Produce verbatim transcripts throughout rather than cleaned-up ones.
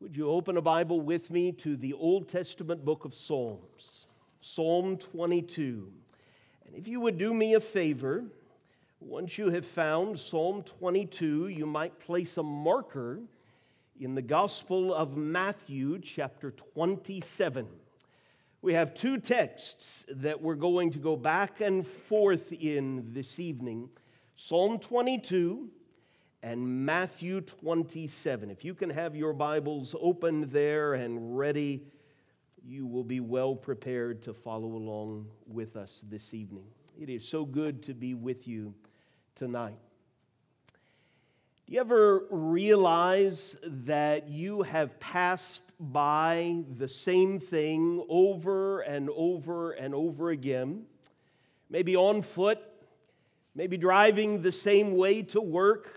Would you open a Bible with me to the Old Testament book of Psalms, Psalm twenty-two. And if you would do me a favor, once you have found Psalm twenty-two, you might place a marker in the Gospel of Matthew, chapter twenty-seven. We have two texts that we're going to go back and forth in this evening, Psalm twenty-two and Matthew twenty-seven. If you can have your Bibles open there and ready, you will be well prepared to follow along with us this evening. It is so good to be with you tonight. Do you ever realize that you have passed by the same thing over and over and over again? Maybe on foot, maybe driving the same way to work,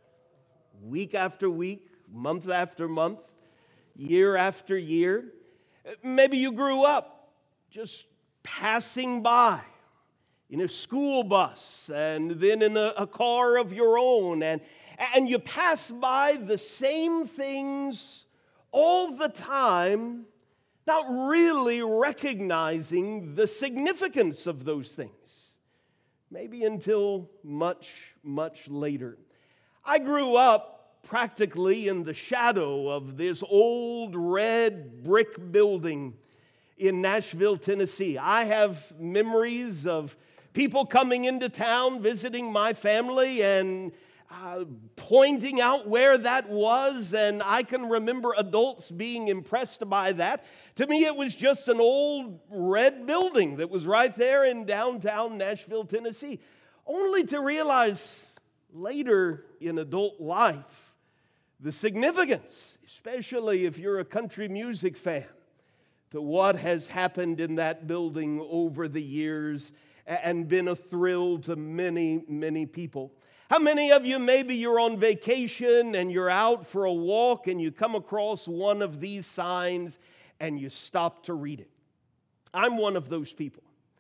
week after week, month after month, year after year. Maybe you grew up just passing by in a school bus and then in a, a car of your own, and, and you pass by the same things all the time, not really recognizing the significance of those things, maybe until much, much later. I grew up practically in the shadow of this old red brick building in Nashville, Tennessee. I have memories of people coming into town, visiting my family, and uh, pointing out where that was, and I can remember adults being impressed by that. To me, it was just an old red building that was right there in downtown Nashville, Tennessee, only to realize later in adult life the significance, especially if you're a country music fan, to what has happened in that building over the years and been a thrill to many, many people. How many of you, maybe you're on vacation and you're out for a walk and you come across one of these signs and you stop to read it? I'm one of those people.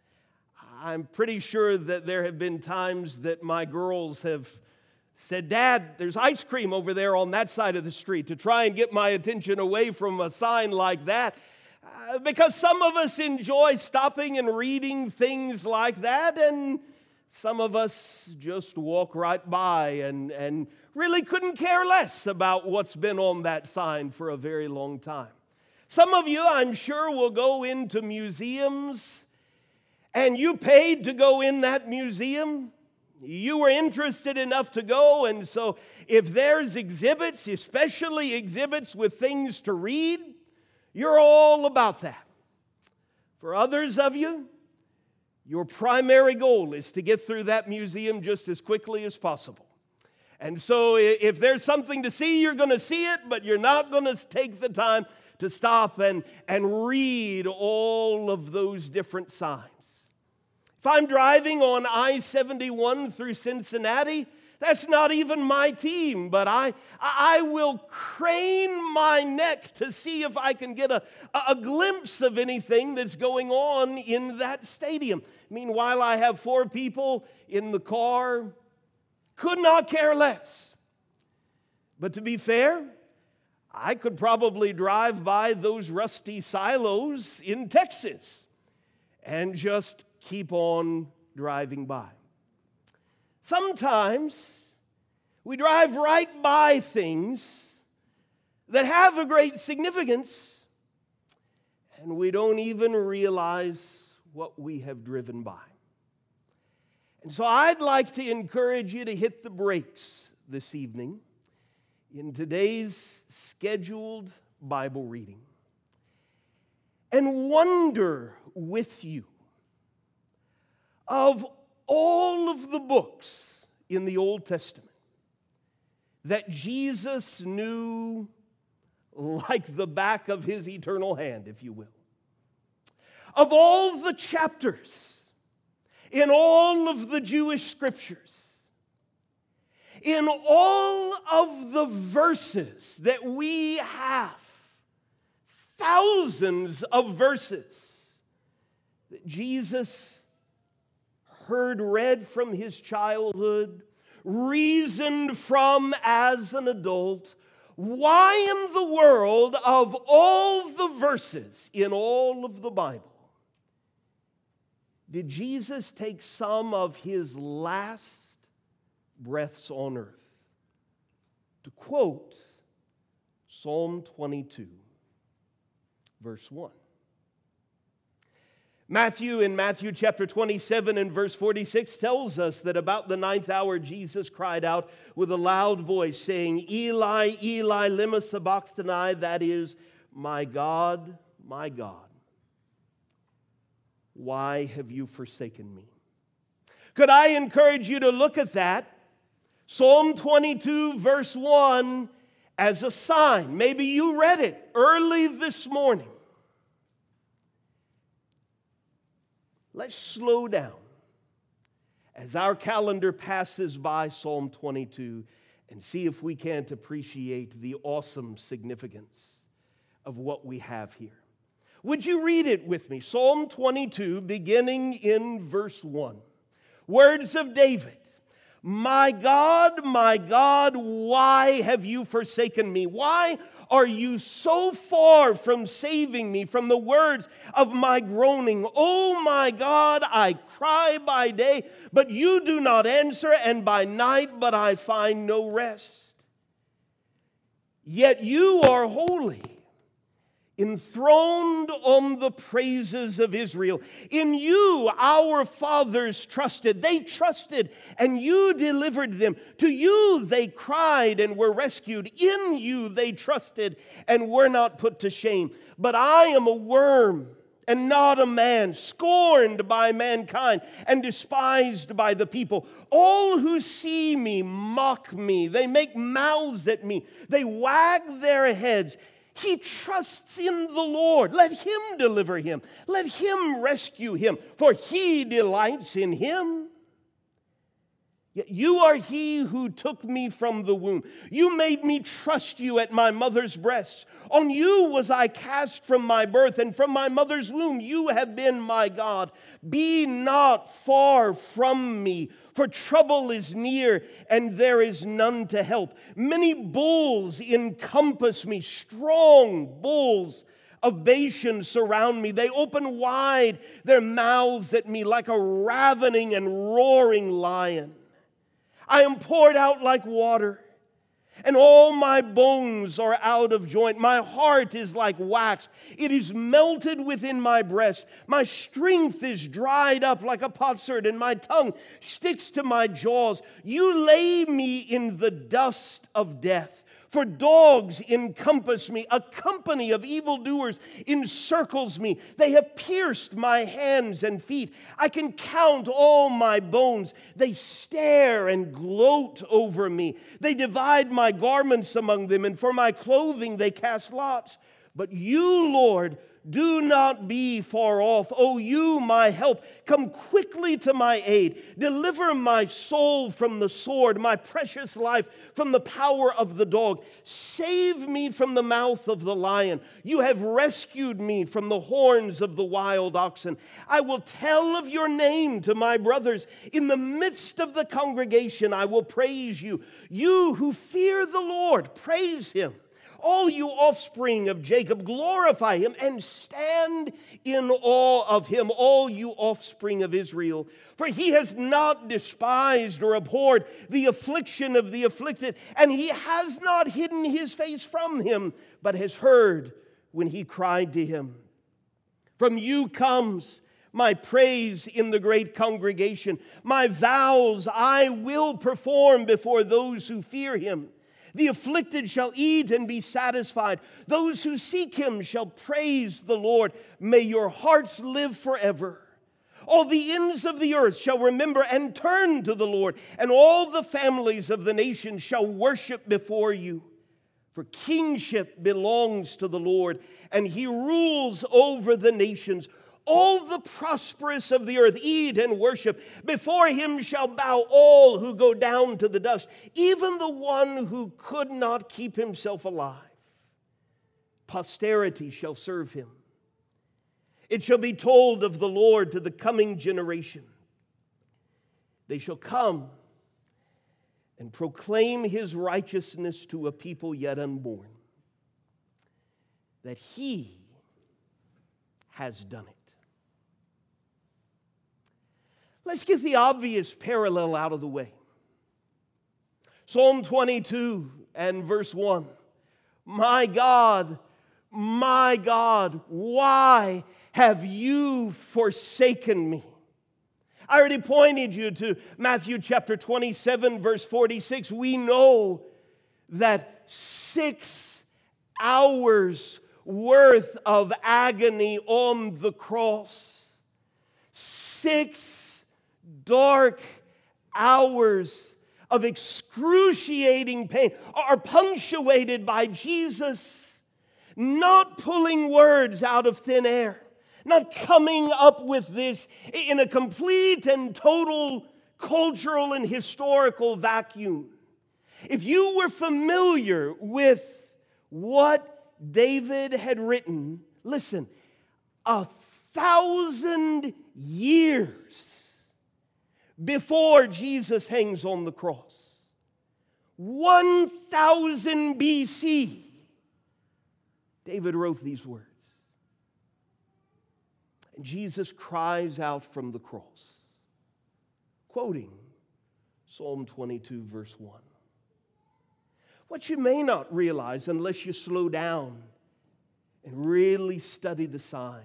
I'm pretty sure that there have been times that my girls have said, "Dad, there's ice cream over there on that side of the street," to try and get my attention away from a sign like that. Uh, because some of us enjoy stopping and reading things like that, and some of us just walk right by and, and really couldn't care less about what's been on that sign for a very long time. Some of you, I'm sure, will go into museums, and you paid to go in that museum. You were interested enough to go, and so if there's exhibits, especially exhibits with things to read, you're all about that. For others of you, your primary goal is to get through that museum just as quickly as possible. And so if there's something to see, you're going to see it, but you're not going to take the time to stop and, and read all of those different signs. If I'm driving on I seventy-one through Cincinnati, that's not even my team, but I, I will crane my neck to see if I can get a, a glimpse of anything that's going on in that stadium. Meanwhile, I have four people in the car, could not care less. But to be fair, I could probably drive by those rusty silos in Texas and just keep on driving by. Sometimes we drive right by things that have a great significance, and we don't even realize what we have driven by. And so I'd like to encourage you to hit the brakes this evening in today's scheduled Bible reading and wonder with you, of all of the books in the Old Testament that Jesus knew like the back of his eternal hand, if you will, of all the chapters in all of the Jewish scriptures, in all of the verses that we have, thousands of verses that Jesus heard read from his childhood, reasoned from as an adult, Why in the world, of all the verses in all of the Bible, did Jesus take some of his last breaths on earth to quote Psalm twenty-two, verse one? Matthew, in Matthew chapter twenty-seven and verse forty-six, tells us that about the ninth hour Jesus cried out with a loud voice, saying, Eli, Eli, lema sabachthani, that is, my God, my God, why have you forsaken me? Could I encourage you to look at that, Psalm twenty-two, verse one, as a sign? Maybe you read it early this morning. Let's slow down as our calendar passes by Psalm twenty-two and see if we can't appreciate the awesome significance of what we have here. Would you read it with me? Psalm twenty-two, beginning in verse one. Words of David. My God, my God, why have you forsaken me? Why are you so far from saving me from the words of my groaning? Oh my God, I cry by day, but you do not answer, and by night, but I find no rest. Yet you are holy, enthroned on the praises of Israel. In you our fathers trusted. They trusted, and you delivered them. To you they cried and were rescued. In you they trusted and were not put to shame. But I am a worm and not a man, scorned by mankind and despised by the people. All who see me mock me. They make mouths at me. They wag their heads. He trusts in the Lord. Let him deliver him. Let him rescue him, for he delights in him. Yet you are he who took me from the womb. You made me trust you at my mother's breasts. On you was I cast from my birth, and from my mother's womb you have been my God. Be not far from me, for trouble is near, and there is none to help. Many bulls encompass me, strong bulls of Bashan surround me. They open wide their mouths at me like a ravening and roaring lion. I am poured out like water, and all my bones are out of joint. My heart is like wax. It is melted within my breast. My strength is dried up like a potsherd, and my tongue sticks to my jaws. You lay me in the dust of death. For dogs encompass me, a company of evildoers encircles me. They have pierced my hands and feet. I can count all my bones. They stare and gloat over me. They divide my garments among them, and for my clothing they cast lots. But you, Lord, do not be far off. O you, my help, come quickly to my aid. Deliver my soul from the sword, my precious life from the power of the dog. Save me from the mouth of the lion. You have rescued me from the horns of the wild oxen. I will tell of your name to my brothers. In the midst of the congregation, I will praise you. You who fear the Lord, praise him. All you offspring of Jacob, glorify him and stand in awe of him, all you offspring of Israel. For he has not despised or abhorred the affliction of the afflicted, and he has not hidden his face from him, but has heard when he cried to him. From you comes my praise in the great congregation. My vows I will perform before those who fear him. The afflicted shall eat and be satisfied. Those who seek him shall praise the Lord. May your hearts live forever. All the ends of the earth shall remember and turn to the Lord, and all the families of the nations shall worship before you. For kingship belongs to the Lord, and he rules over the nations. All the prosperous of the earth eat and worship. Before him shall bow all who go down to the dust, even the one who could not keep himself alive. Posterity shall serve him. It shall be told of the Lord to the coming generation. They shall come and proclaim his righteousness to a people yet unborn, that he has done it. Let's get the obvious parallel out of the way. Psalm twenty-two and verse one. My God, my God, why have you forsaken me? I already pointed you to Matthew chapter twenty-seven, verse forty-six. We know that six hours worth of agony on the cross, six dark hours of excruciating pain are punctuated by Jesus not pulling words out of thin air, not coming up with this in a complete and total cultural and historical vacuum. If you were familiar with what David had written, listen, a thousand years before Jesus hangs on the cross, one thousand B C, David wrote these words. And Jesus cries out from the cross, quoting Psalm twenty-two, verse one. What you may not realize unless you slow down and really study the sign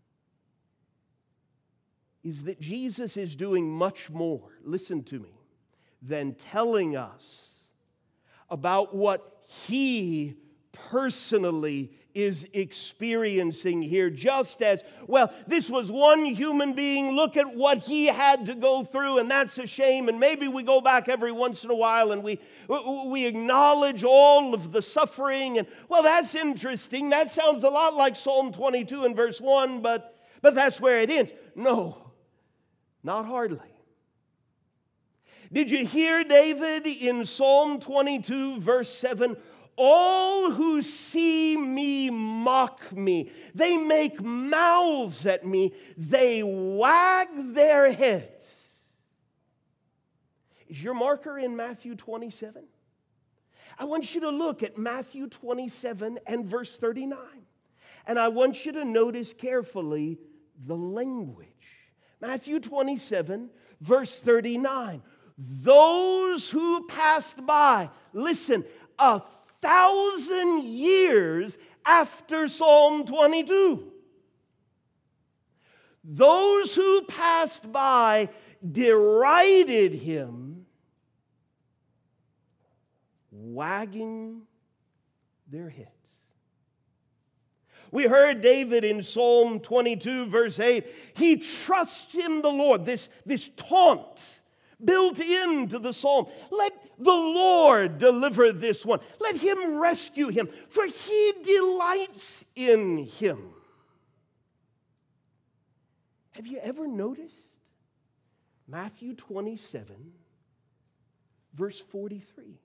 is that Jesus is doing much more, listen to me, than telling us about what he personally is experiencing here. Just as, well, this was one human being, look at what he had to go through, and that's a shame. And maybe we go back every once in a while and we, we acknowledge all of the suffering. And, well, that's interesting. That sounds a lot like Psalm twenty-two and verse one, but, but that's where it ends. No, not hardly. Did you hear David in Psalm twenty-two, verse seven? All who see me mock me. They make mouths at me. They wag their heads. Is your marker in Matthew twenty-seven? I want you to look at Matthew twenty-seven and verse thirty-nine. And I want you to notice carefully the language. Matthew twenty-seven, verse thirty-nine. Those who passed by, listen, a thousand years after Psalm twenty-two. Those who passed by derided him, wagging their heads. We heard David in Psalm twenty-two, verse eight. He trusts in the Lord, this, this taunt built into the psalm. Let the Lord deliver this one. Let him rescue him, for he delights in him. Have you ever noticed Matthew twenty-seven, verse forty-three?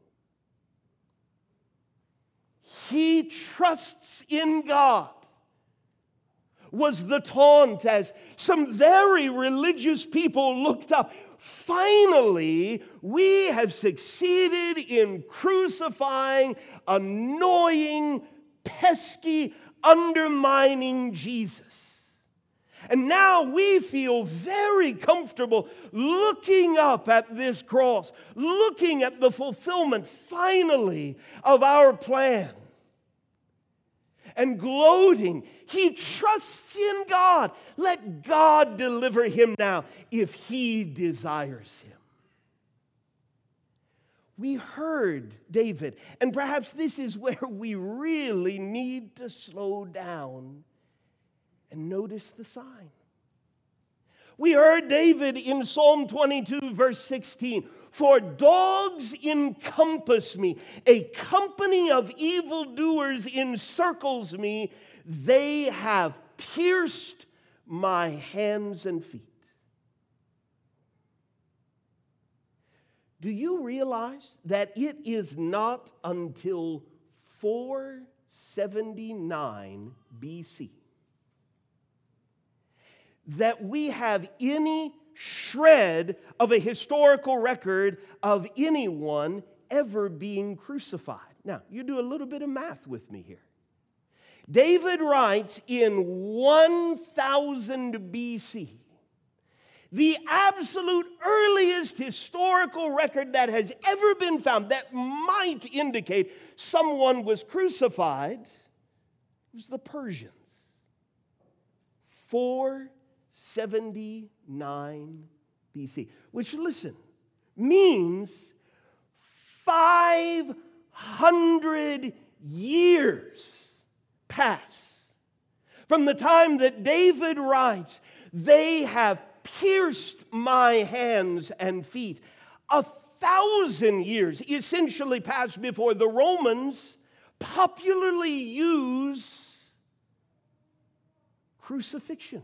He trusts in God was the taunt as some very religious people looked up. Finally, we have succeeded in crucifying annoying, pesky, undermining Jesus. And now we feel very comfortable looking up at this cross, looking at the fulfillment, finally, of our plan. And gloating, he trusts in God. Let God deliver him now if he desires him. We heard David, and perhaps this is where we really need to slow down and notice the sign. We heard David in Psalm twenty-two, verse sixteen. For dogs encompass me, a company of evildoers encircles me. They have pierced my hands and feet. Do you realize that it is not until four seventy-nine B C that we have any shred of a historical record of anyone ever being crucified. Now, you do a little bit of math with me here. David writes in one thousand B C, the absolute earliest historical record that has ever been found that might indicate someone was crucified was the Persians. four seventy-nine B C, which, listen, means five hundred years pass from the time that David writes, "They have pierced my hands and feet." A thousand years essentially passed before the Romans popularly use crucifixion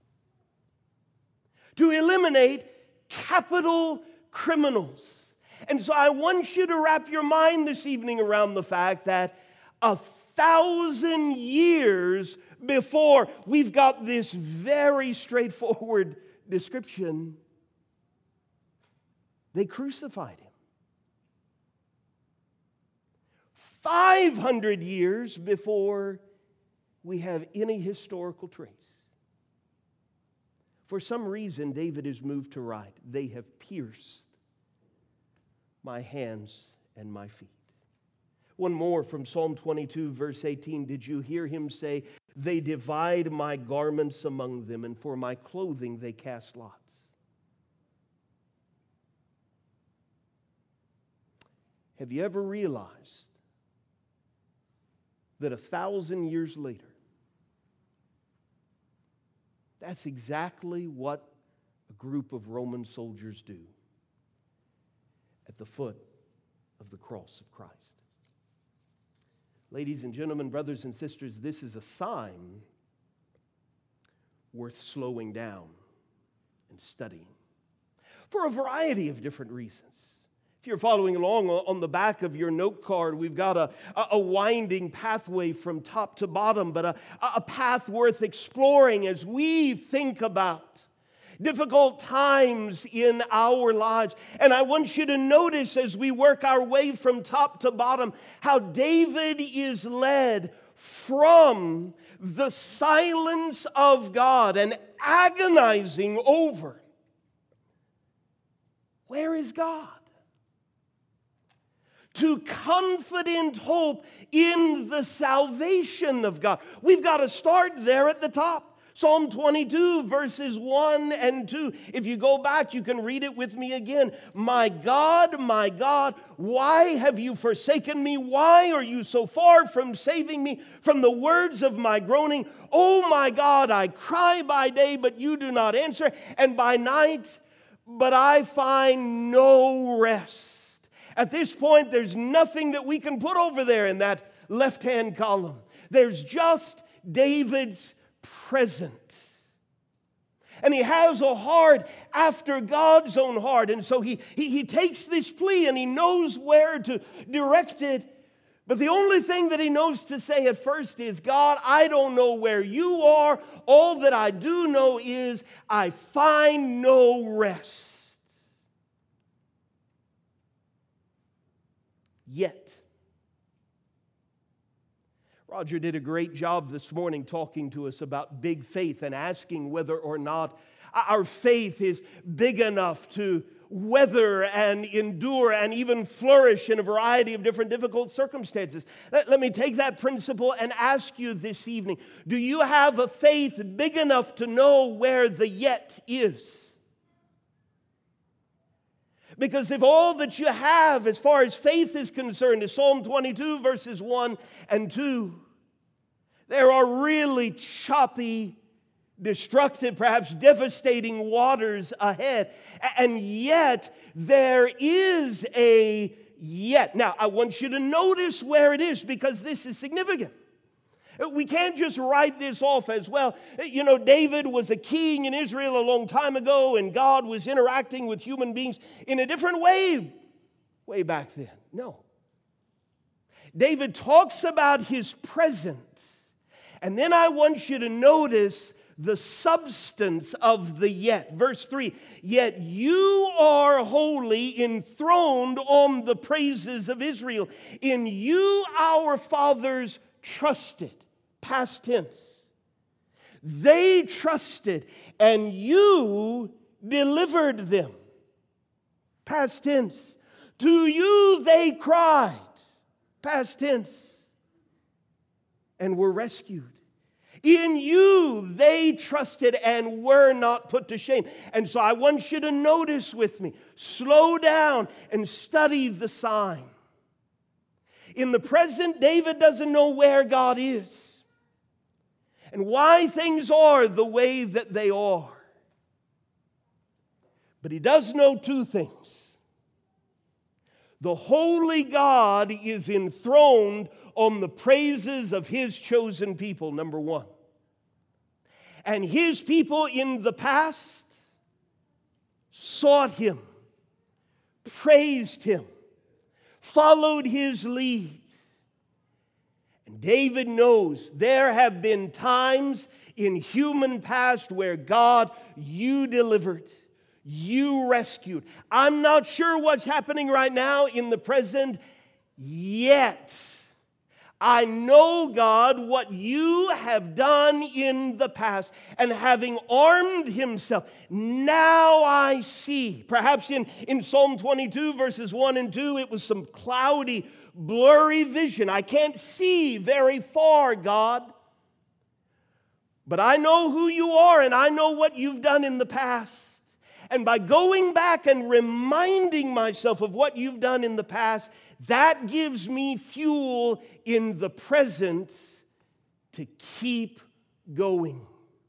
to eliminate capital criminals. And so I want you to wrap your mind this evening around the fact that a thousand years before we've got this very straightforward description, they crucified him. five hundred years before we have any historical trace. For some reason, David is moved to write, "They have pierced my hands and my feet." One more from Psalm twenty-two, verse eighteen. "Did you hear him say, 'They divide my garments among them, and for my clothing they cast lots'?" Have you ever realized that a thousand years later, that's exactly what a group of Roman soldiers do at the foot of the cross of Christ? Ladies and gentlemen, brothers and sisters, this is a sign worth slowing down and studying for a variety of different reasons. If you're following along on the back of your note card, we've got a, a winding pathway from top to bottom, but a, a path worth exploring as we think about difficult times in our lives. And I want you to notice as we work our way from top to bottom how David is led from the silence of God and agonizing over, where is God? To confident hope in the salvation of God. We've got to start there at the top. Psalm twenty-two, verses one and two. If you go back, you can read it with me again. "My God, my God, why have you forsaken me? Why are you so far from saving me from the words of my groaning? Oh my God, I cry by day, but you do not answer, and by night, but I find no rest." At this point, there's nothing that we can put over there in that left-hand column. There's just David's present. And he has a heart after God's own heart. And so he, he, he takes this plea and he knows where to direct it. But the only thing that he knows to say at first is, "God, I don't know where you are. All that I do know is I find no rest." Yet, Roger did a great job this morning talking to us about big faith and asking whether or not our faith is big enough to weather and endure and even flourish in a variety of different difficult circumstances. Let, let me take that principle and ask you this evening, do you have a faith big enough to know where the yet is? Because if all that you have as far as faith is concerned is Psalm twenty-two, verses one and two, there are really choppy, destructive, perhaps devastating waters ahead. And yet, there is a yet. Now, I want you to notice where it is because this is significant. We can't just write this off as, well, you know, David was a king in Israel a long time ago and God was interacting with human beings in a different way way back then. No. David talks about his present. And then I want you to notice the substance of the yet. Verse three, yet you are holy, enthroned on the praises of Israel. In you our fathers trusted. Past tense. They trusted, and you delivered them. Past tense. To you they cried. Past tense. And were rescued. In you they trusted and were not put to shame. And so I want you to notice with me. Slow down and study the sign. In the present, David doesn't know where God is and why things are the way that they are. But he does know two things. The holy God is enthroned on the praises of His chosen people, number one. And His people in the past sought Him, praised Him, followed His lead. And David knows there have been times in human past where God, you delivered. You rescued. I'm not sure what's happening right now in the present, yet I know, God, what you have done in the past. And having armed himself, now I see. Perhaps in, in Psalm twenty-two, verses one and two, it was some cloudy, blurry vision. I can't see very far, God. But I know who you are, and I know what you've done in the past. And by going back and reminding myself of what you've done in the past, that gives me fuel in the present to keep going.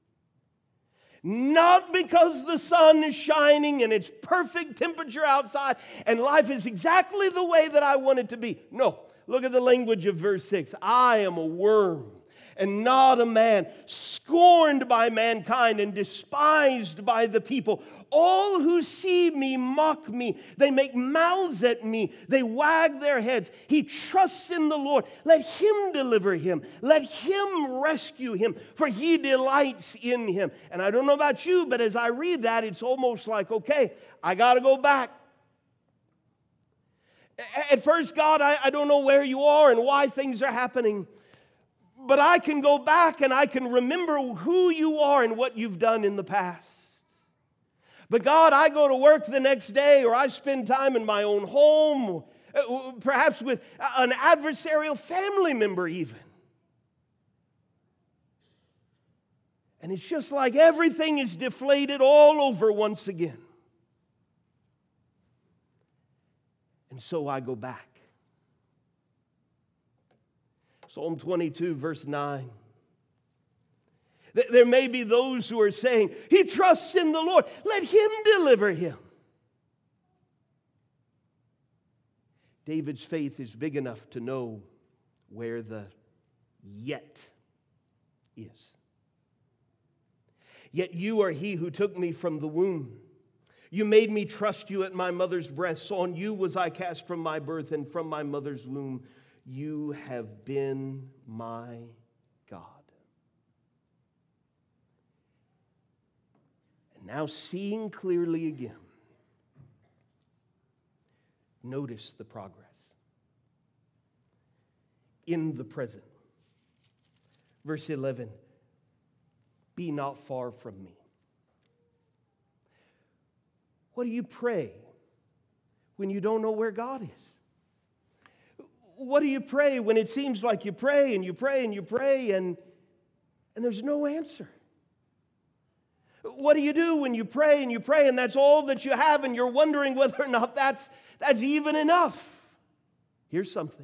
Not because the sun is shining and it's perfect temperature outside and life is exactly the way that I want it to be. No, look at the language of verse six. I am a worm and not a man, scorned by mankind and despised by the people. All who see me mock me. They make mouths at me. They wag their heads. He trusts in the Lord. Let Him deliver him. Let Him rescue him, for He delights in him. And I don't know about you, but as I read that, it's almost like, okay, I got to go back. At first, God, I, I don't know where you are and why things are happening. But I can go back and I can remember who you are and what you've done in the past. But God, I go to work the next day, or I spend time in my own home, perhaps with an adversarial family member even. And it's just like everything is deflated all over once again. And so I go back. Psalm twenty-two, verse nine. There may be those who are saying, he trusts in the Lord. Let Him deliver him. David's faith is big enough to know where the yet is. Yet you are He who took me from the womb. You made me trust you at my mother's breasts. On you was I cast from my birth, and from my mother's womb you have been my God. And now, seeing clearly again, notice the progress in the present. Verse eleven, be not far from me. What do you pray when you don't know where God is? What do you pray when it seems like you pray and you pray and you pray and, and there's no answer? What do you do when you pray and you pray and that's all that you have and you're wondering whether or not that's, that's even enough? Here's something.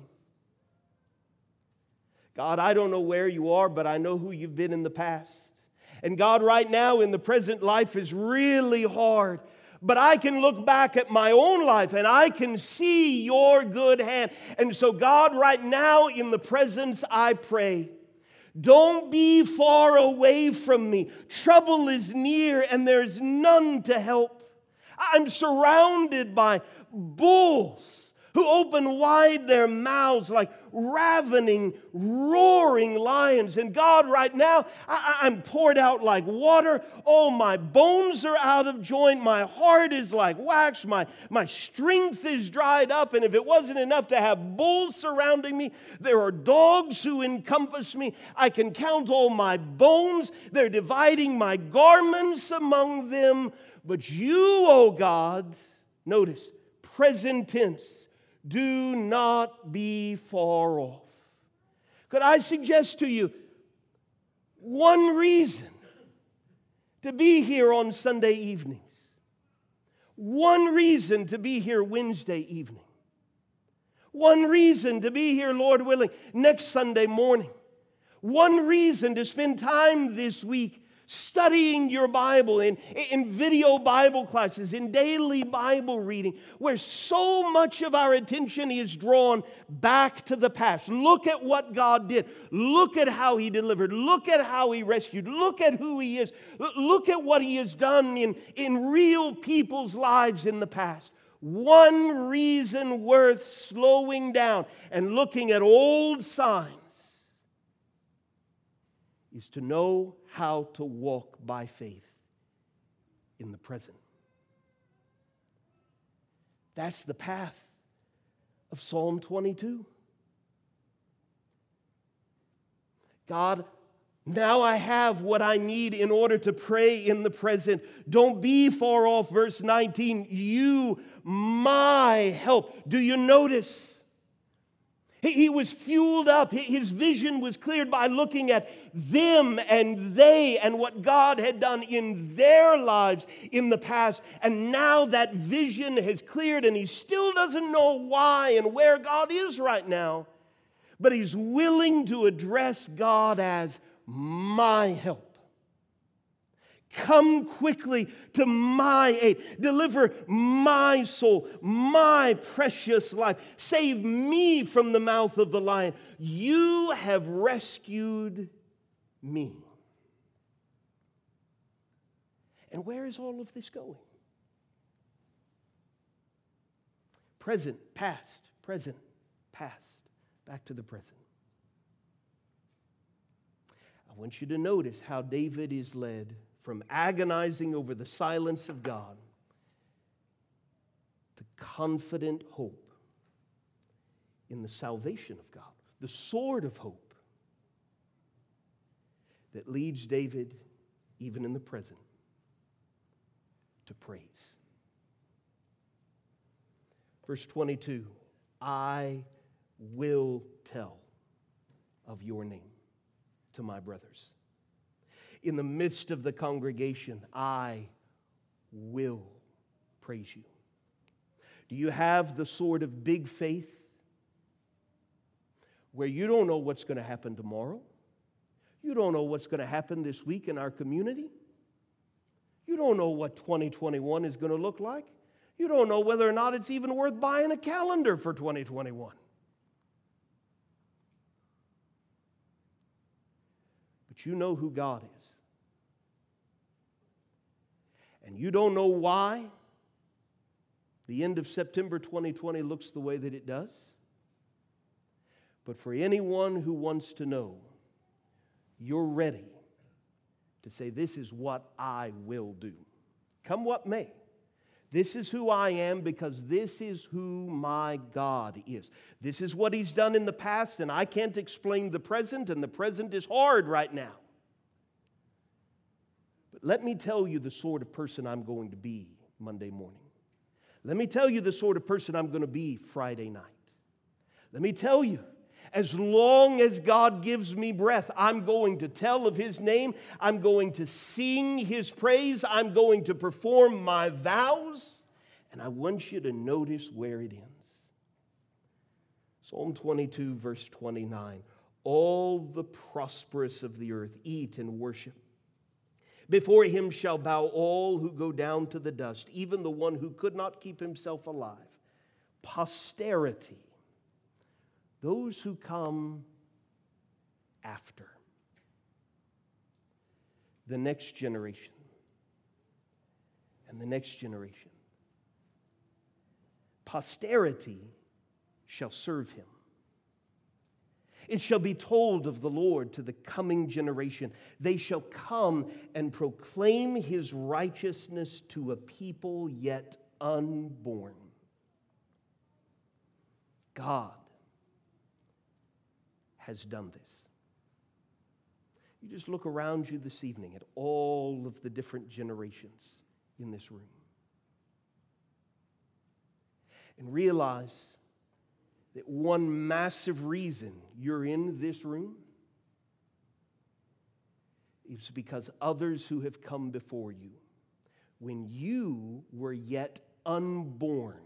God, I don't know where you are, but I know who you've been in the past. And God, right now in the present, life is really hard. But I can look back at my own life and I can see your good hand. And so God, right now in the presence, I pray, don't be far away from me. Trouble is near and there's none to help. I'm surrounded by bulls who open wide their mouths like ravening, roaring lions. And God, right now, I, I'm poured out like water. Oh, my bones are out of joint. My heart is like wax. My, my strength is dried up. And if it wasn't enough to have bulls surrounding me, there are dogs who encompass me. I can count all my bones. They're dividing my garments among them. But you, oh God, notice, present tense, do not be far off. Could I suggest to you one reason to be here on Sunday evenings? One reason to be here Wednesday evening. One reason to be here, Lord willing, next Sunday morning. One reason to spend time this week studying your Bible in, in video Bible classes, in daily Bible reading, where so much of our attention is drawn back to the past. Look at what God did. Look at how He delivered. Look at how He rescued. Look at who He is. Look at what He has done in, in real people's lives in the past. One reason worth slowing down and looking at old signs is to know how to walk by faith in the present. That's the path of Psalm twenty-two. God, now I have what I need in order to pray in the present. Don't be far off, verse nineteen. You, my help. Do you notice? He was fueled up. His vision was cleared by looking at them and they and what God had done in their lives in the past. And now that vision has cleared, and he still doesn't know why and where God is right now. But he's willing to address God as my help. Come quickly to my aid. Deliver my soul, my precious life. Save me from the mouth of the lion. You have rescued me. And where is all of this going? Present, past, present, past. Back to the present. I want you to notice how David is led from agonizing over the silence of God to confident hope in the salvation of God, the sword of hope that leads David, even in the present, to praise. Verse twenty-two, I will tell of your name to my brothers. In the midst of the congregation, I will praise you. Do you have the sort of big faith where you don't know what's going to happen tomorrow? You don't know what's going to happen this week in our community? You don't know what twenty twenty-one is going to look like? You don't know whether or not it's even worth buying a calendar for twenty twenty-one. But you know who God is. And you don't know why the end of September twenty twenty looks the way that it does. But for anyone who wants to know, you're ready to say, this is what I will do. Come what may. This is who I am because this is who my God is. This is what He's done in the past, and I can't explain the present, and the present is hard right now. But let me tell you the sort of person I'm going to be Monday morning. Let me tell you the sort of person I'm going to be Friday night. Let me tell you, as long as God gives me breath, I'm going to tell of His name. I'm going to sing His praise. I'm going to perform my vows. And I want you to notice where it ends. Psalm twenty-two, verse twenty-nine. All the prosperous of the earth eat and worship. Before Him shall bow all who go down to the dust, even the one who could not keep himself alive. Posterity. Those who come after. The next generation. And the next generation. Posterity shall serve him. It shall be told of the Lord to the coming generation. They shall come and proclaim his righteousness to a people yet unborn. God has done this. You just look around you this evening at all of the different generations in this room and realize that one massive reason you're in this room is because others who have come before you, when you were yet unborn,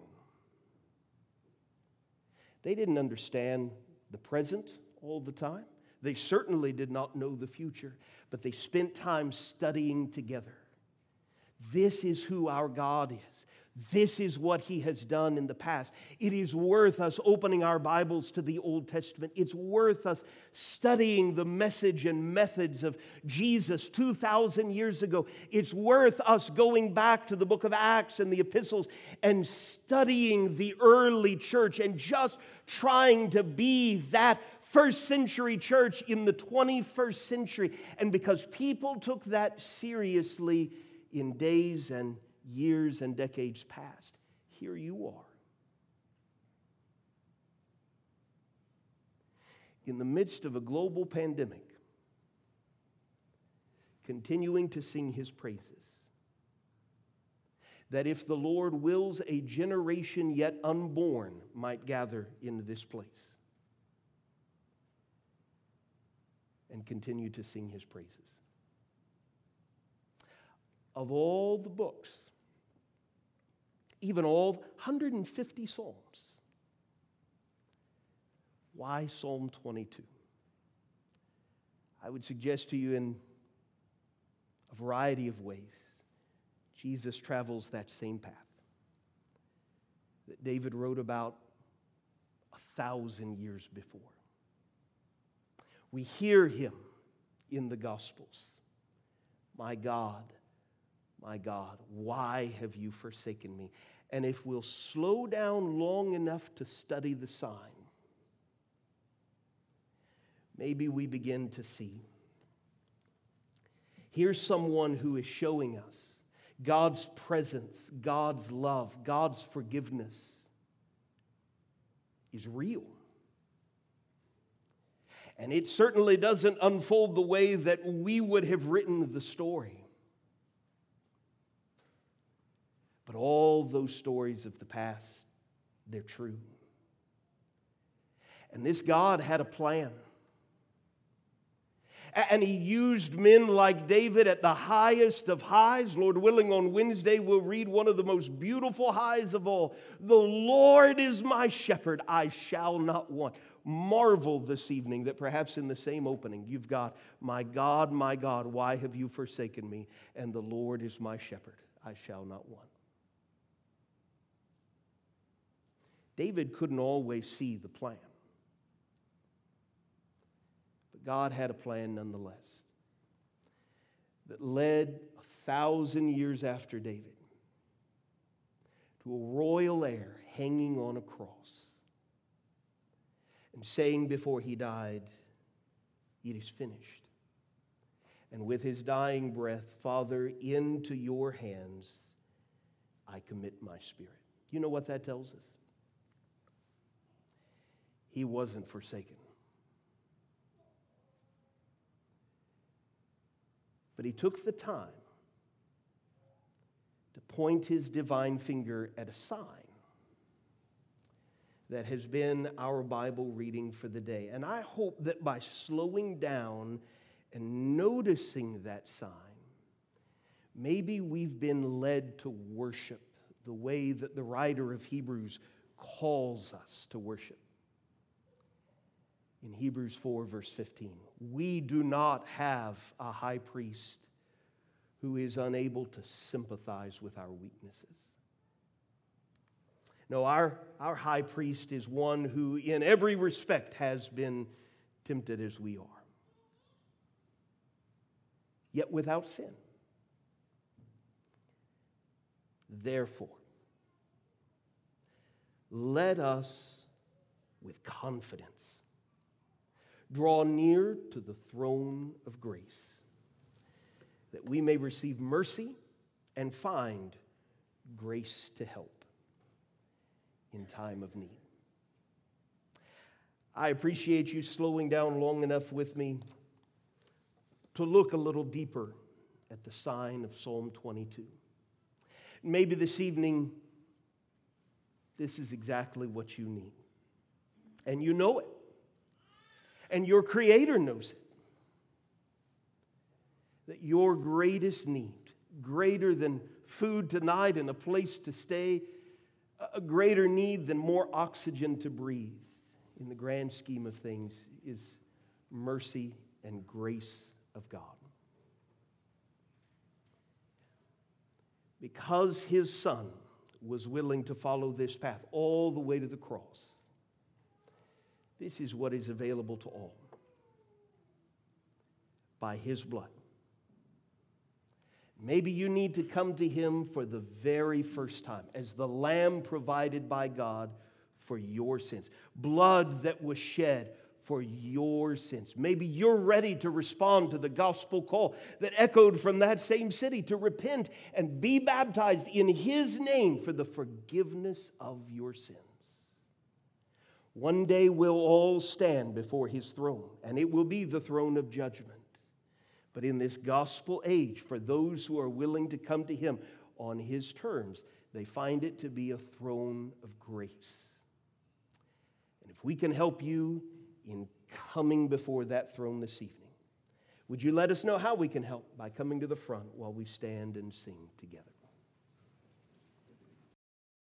they didn't understand the present all the time. They certainly did not know the future, but they spent time studying together. This is who our God is. This is what he has done in the past. It is worth us opening our Bibles to the Old Testament. It's worth us studying the message and methods of Jesus two thousand years ago. It's worth us going back to the book of Acts and the epistles and studying the early church and just trying to be that first century church in the twenty-first century. And because people took that seriously in days and years and decades past, here you are. In the midst of a global pandemic, continuing to sing his praises. That if the Lord wills, a generation yet unborn might gather in this place and continue to sing his praises. Of all the books, even all one hundred fifty Psalms, why Psalm twenty-two? I would suggest to you in a variety of ways, Jesus travels that same path that David wrote about a thousand years before. We hear him in the Gospels. My God, my God, why have you forsaken me? And if we'll slow down long enough to study the sign, maybe we begin to see. Here's someone who is showing us God's presence, God's love, God's forgiveness is real. And it certainly doesn't unfold the way that we would have written the story. But all those stories of the past, they're true. And this God had a plan. And he used men like David at the highest of highs. Lord willing, on Wednesday we'll read one of the most beautiful highs of all. The Lord is my shepherd, I shall not want. Marvel this evening that perhaps in the same opening you've got, my God, my God, why have you forsaken me? And the Lord is my shepherd, I shall not want. David couldn't always see the plan. But God had a plan nonetheless that led a thousand years after David to a royal heir hanging on a cross and saying before he died, it is finished. And with his dying breath, Father, into your hands I commit my spirit. You know what that tells us? He wasn't forsaken. But he took the time to point his divine finger at a sign that has been our Bible reading for the day. And I hope that by slowing down and noticing that sign, maybe we've been led to worship the way that the writer of Hebrews calls us to worship. In Hebrews four, verse fifteen, we do not have a high priest who is unable to sympathize with our weaknesses. No, our, our high priest is one who in every respect has been tempted as we are, yet without sin. Therefore, let us with confidence. Draw near to the throne of grace, that we may receive mercy and find grace to help in time of need. I appreciate you slowing down long enough with me to look a little deeper at the sign of Psalm twenty-two. Maybe this evening, this is exactly what you need. And you know it. And your Creator knows it. That your greatest need, greater than food tonight and a place to stay, a greater need than more oxygen to breathe, in the grand scheme of things, is mercy and grace of God. Because His Son was willing to follow this path all the way to the cross, this is what is available to all by His blood. Maybe you need to come to Him for the very first time as the lamb provided by God for your sins. Blood that was shed for your sins. Maybe you're ready to respond to the gospel call that echoed from that same city to repent and be baptized in His name for the forgiveness of your sins. One day we'll all stand before His throne, and it will be the throne of judgment. But in this gospel age, for those who are willing to come to Him on His terms, they find it to be a throne of grace. And if we can help you in coming before that throne this evening, would you let us know how we can help by coming to the front while we stand and sing together?